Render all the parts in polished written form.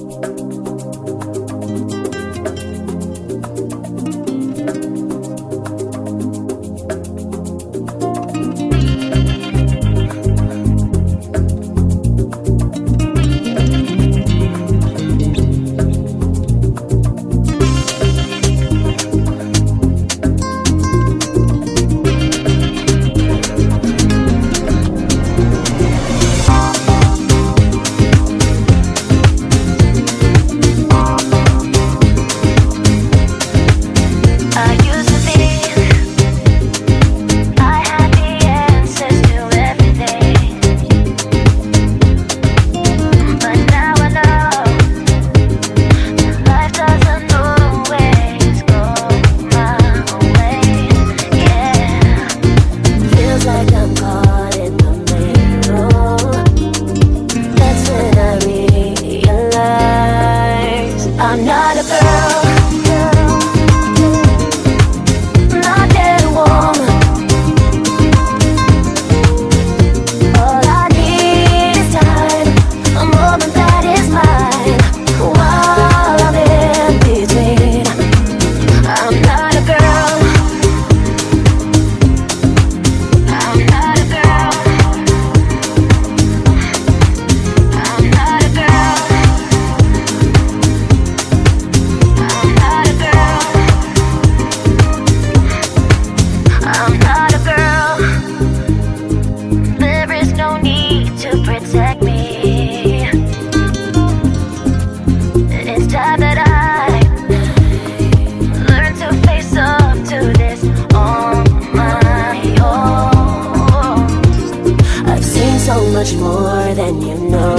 much more than you know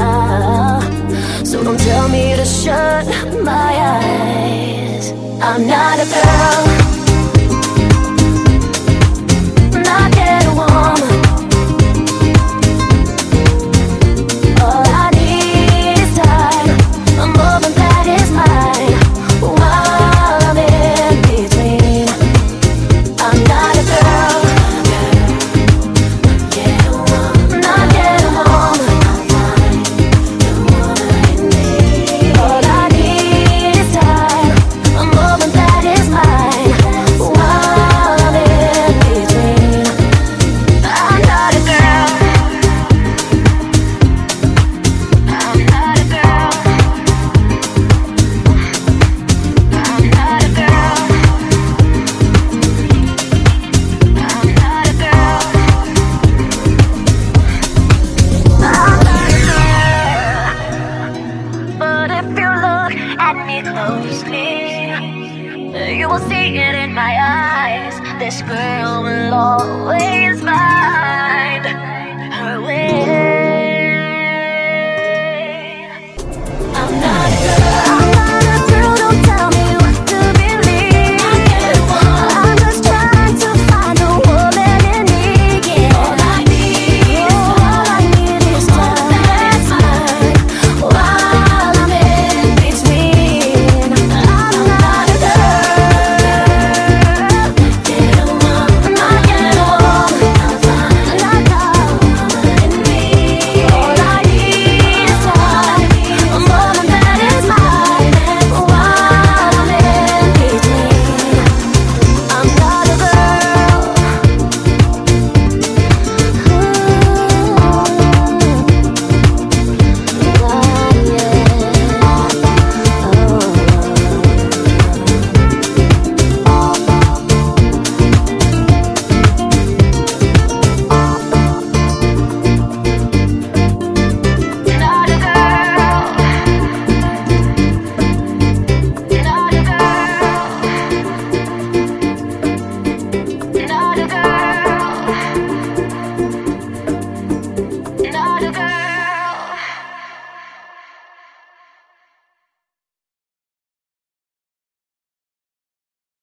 now. So don't tell me to shut my eyes. I'm not a girl, not yet a woman. All I need is time, a moment that is mine. While I'm in between, I'm not a girl, not yet a woman. All I need is time, a moment that is mine. While I'm in between, I'm not a girl, I'm not a girl, I'm not a girl, I'm not a girl, I'm not a girl. But if you look at me closely, you will see it in my eyes. This girl will always find her way.